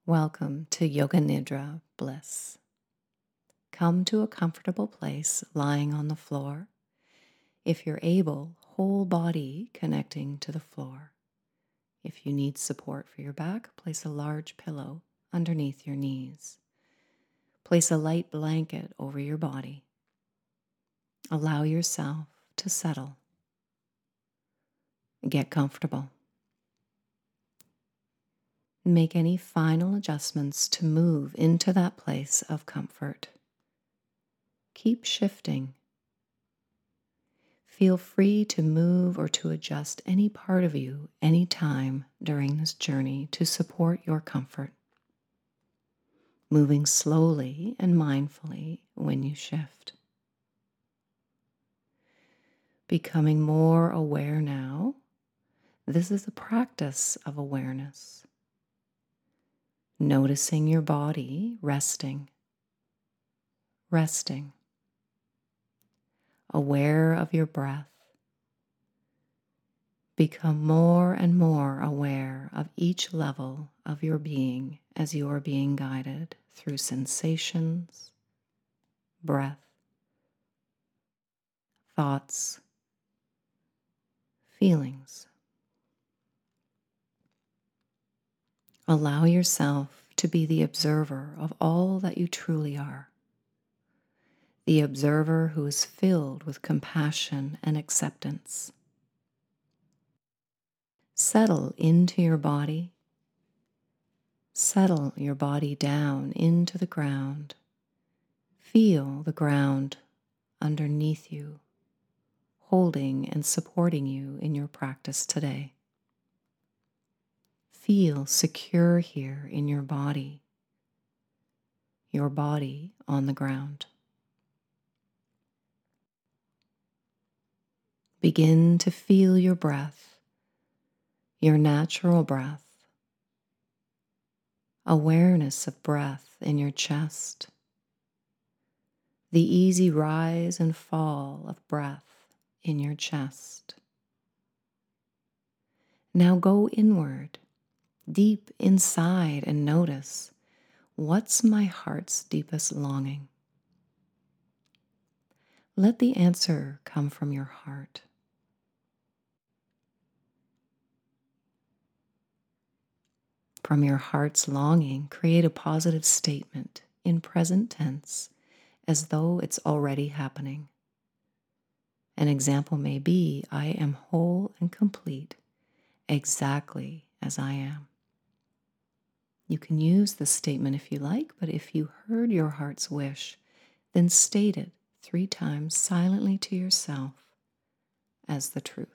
Welcome to Yoga Nidra Bliss. Come to a comfortable place lying on the floor. If you're able, whole body connecting to the floor. If you need support for your back, place a large pillow underneath your knees. Place a light blanket over your body. Allow yourself to settle. Get comfortable. Make any final adjustments to move into that place of comfort. Keep shifting. Feel free to move or to adjust any part of you anytime during this journey to support your comfort. Moving slowly and mindfully when you shift. Becoming more aware now. This is a practice of awareness. Noticing your body resting. Resting. Aware of your breath. Become more and more aware of each level of your being as you are being guided through sensations, breath, thoughts, feelings. Allow yourself to be the observer of all that you truly are. The observer who is filled with compassion and acceptance. Settle into your body. Settle your body down into the ground. Feel the ground underneath you, holding and supporting you in your practice today. Feel secure here in your body on the ground. Begin to feel your breath, your natural breath, awareness of breath in your chest, the easy rise and fall of breath in your chest. Now go inward, deep inside, and notice, what's my heart's deepest longing? Let the answer come from your heart. From your heart's longing, create a positive statement in present tense as though it's already happening. An example may be, I am whole and complete, exactly as I am. You can use this statement if you like, but if you heard your heart's wish, then state it 3 times silently to yourself as the truth.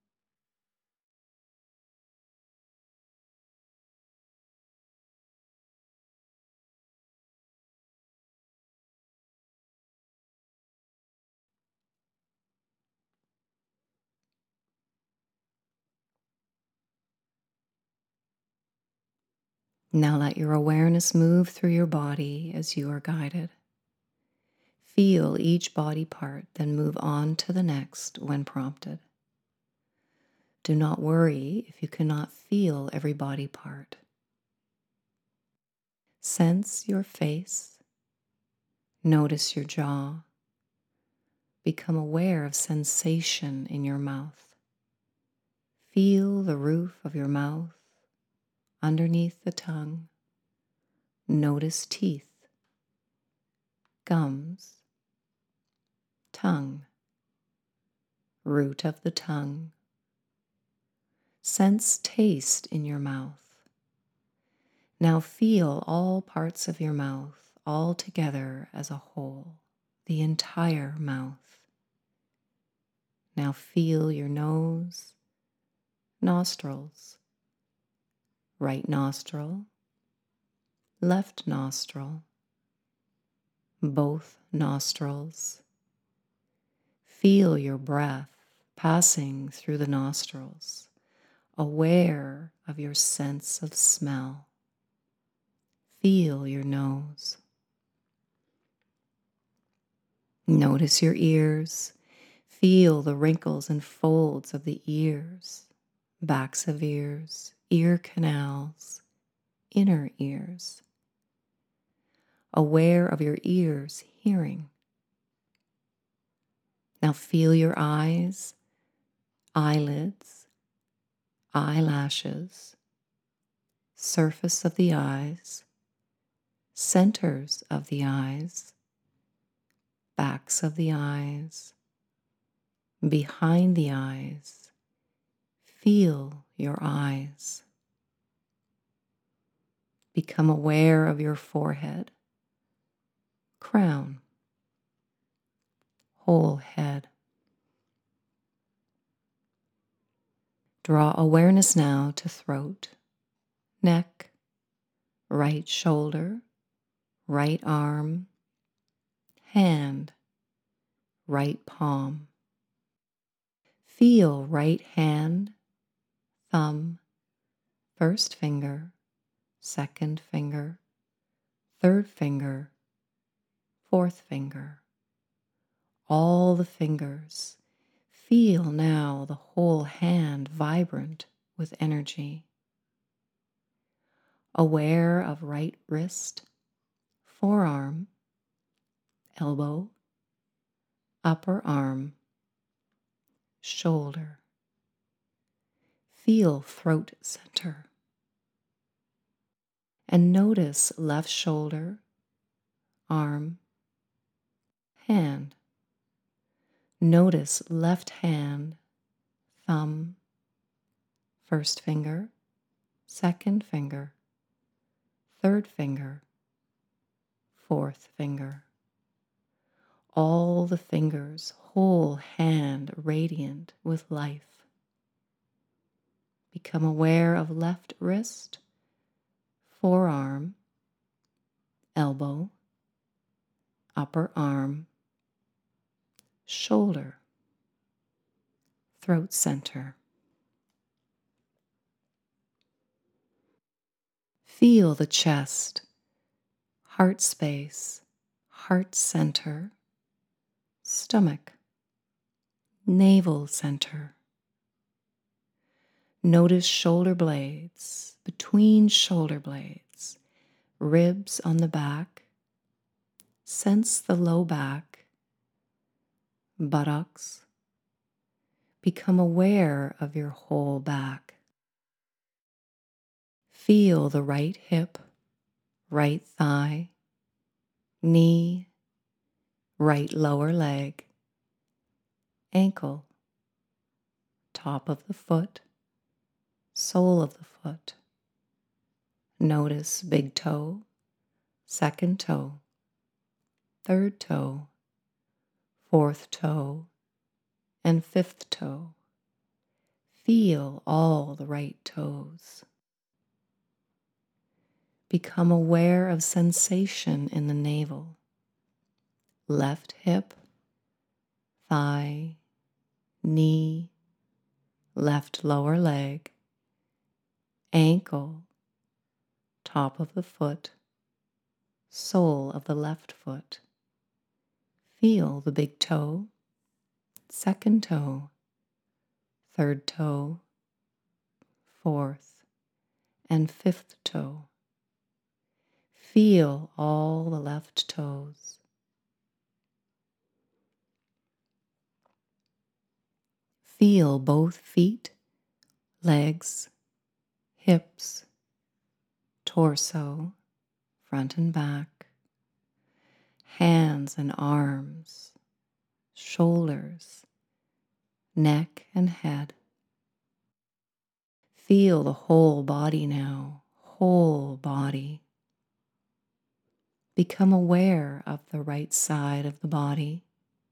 Now let your awareness move through your body as you are guided. Feel each body part, then move on to the next when prompted. Do not worry if you cannot feel every body part. Sense your face. Notice your jaw. Become aware of sensation in your mouth. Feel the roof of your mouth, underneath the tongue. Notice teeth, gums, tongue, root of the tongue. Sense taste in your mouth. Now feel all parts of your mouth all together as a whole, the entire mouth. Now feel your nose, nostrils, right nostril, left nostril, both nostrils. Feel your breath passing through the nostrils, aware of your sense of smell. Feel your nose. Notice your ears. Feel the wrinkles and folds of the ears, backs of ears, ear canals, inner ears. Aware of your ears hearing. Now feel your eyes, eyelids, eyelashes, surface of the eyes, centers of the eyes, backs of the eyes, behind the eyes. Feel your eyes. Become aware of your forehead, crown, whole head. Draw awareness now to throat, neck, right shoulder, right arm, hand, right palm. Feel right hand, thumb, first finger, second finger, third finger, fourth finger. All the fingers. Feel now the whole hand vibrant with energy. Aware of right wrist, forearm, elbow, upper arm, shoulder. Feel throat center. And notice left shoulder, arm, hand. Notice left hand, thumb, first finger, second finger, third finger, fourth finger. All the fingers, whole hand radiant with life. Become aware of left wrist, forearm, elbow, upper arm, shoulder, throat center. Feel the chest, heart space, heart center, stomach, navel center. Notice shoulder blades, between shoulder blades, ribs on the back. Sense the low back, buttocks. Become aware of your whole back. Feel the right hip, right thigh, knee, right lower leg, ankle, top of the foot, sole of the foot. Notice big toe, second toe, third toe, fourth toe, and fifth toe. Feel all the right toes. Become aware of sensation in the navel, left hip, thigh, knee, left lower leg, ankle, top of the foot, sole of the left foot. Feel the big toe, second toe, third toe, fourth, and fifth toe. Feel all the left toes. Feel both feet, legs, hips, torso, front and back, hands and arms, shoulders, neck and head. Feel the whole body now, whole body. Become aware of the right side of the body.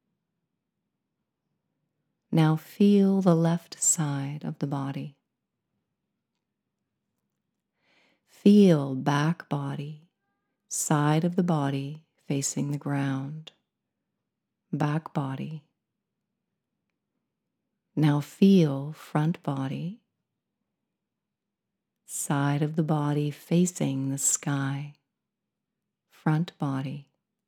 Now feel the left side of the body. Feel back body, side of the body facing the ground. Back body. Now feel front body, side of the body facing the sky. Front body.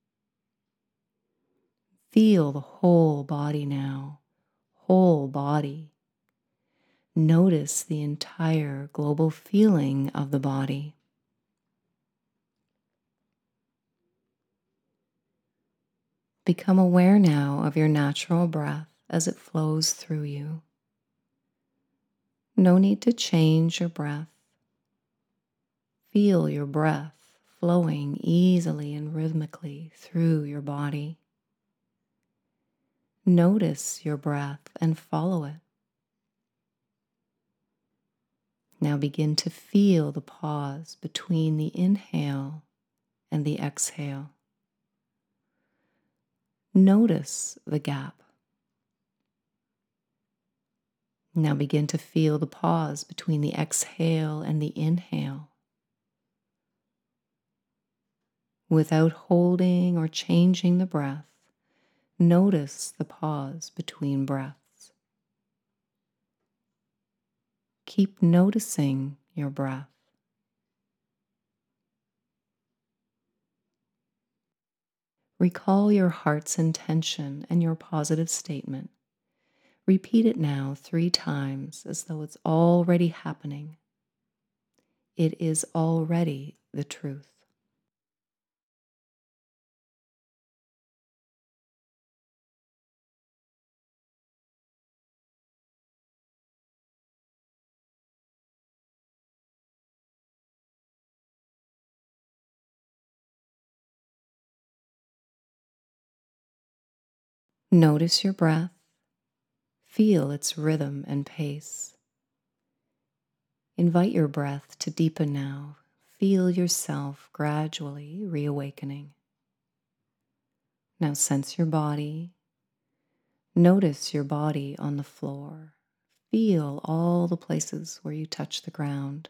Feel the whole body now, whole body. Notice the entire global feeling of the body. Become aware now of your natural breath as it flows through you. No need to change your breath. Feel your breath flowing easily and rhythmically through your body. Notice your breath and follow it. Now begin to feel the pause between the inhale and the exhale. Notice the gap. Now begin to feel the pause between the exhale and the inhale. Without holding or changing the breath, notice the pause between breaths. Keep noticing your breath. Recall your heart's intention and your positive statement. Repeat it now 3 times as though it's already happening. It is already the truth. Notice your breath. Feel its rhythm and pace. Invite your breath to deepen now. Feel yourself gradually reawakening. Now sense your body. Notice your body on the floor. Feel all the places where you touch the ground.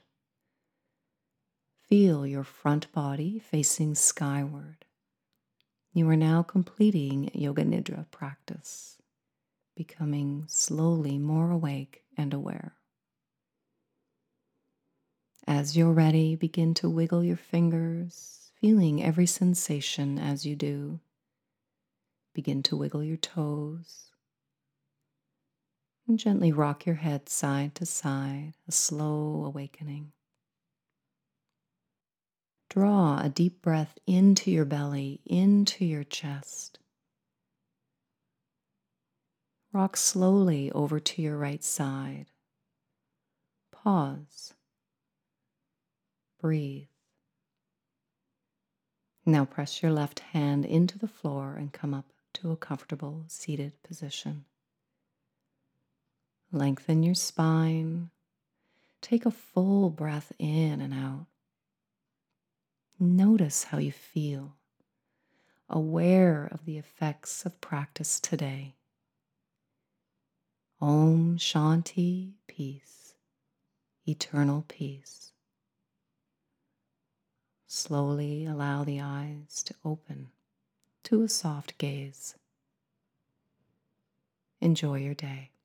Feel your front body facing skyward. You are now completing Yoga Nidra practice, becoming slowly more awake and aware. As you're ready, begin to wiggle your fingers, feeling every sensation as you do. Begin to wiggle your toes and gently rock your head side to side, a slow awakening. Draw a deep breath into your belly, into your chest. Rock slowly over to your right side. Pause. Breathe. Now press your left hand into the floor and come up to a comfortable seated position. Lengthen your spine. Take a full breath in and out. Notice how you feel, aware of the effects of practice today. Om Shanti, peace, eternal peace. Slowly allow the eyes to open to a soft gaze. Enjoy your day.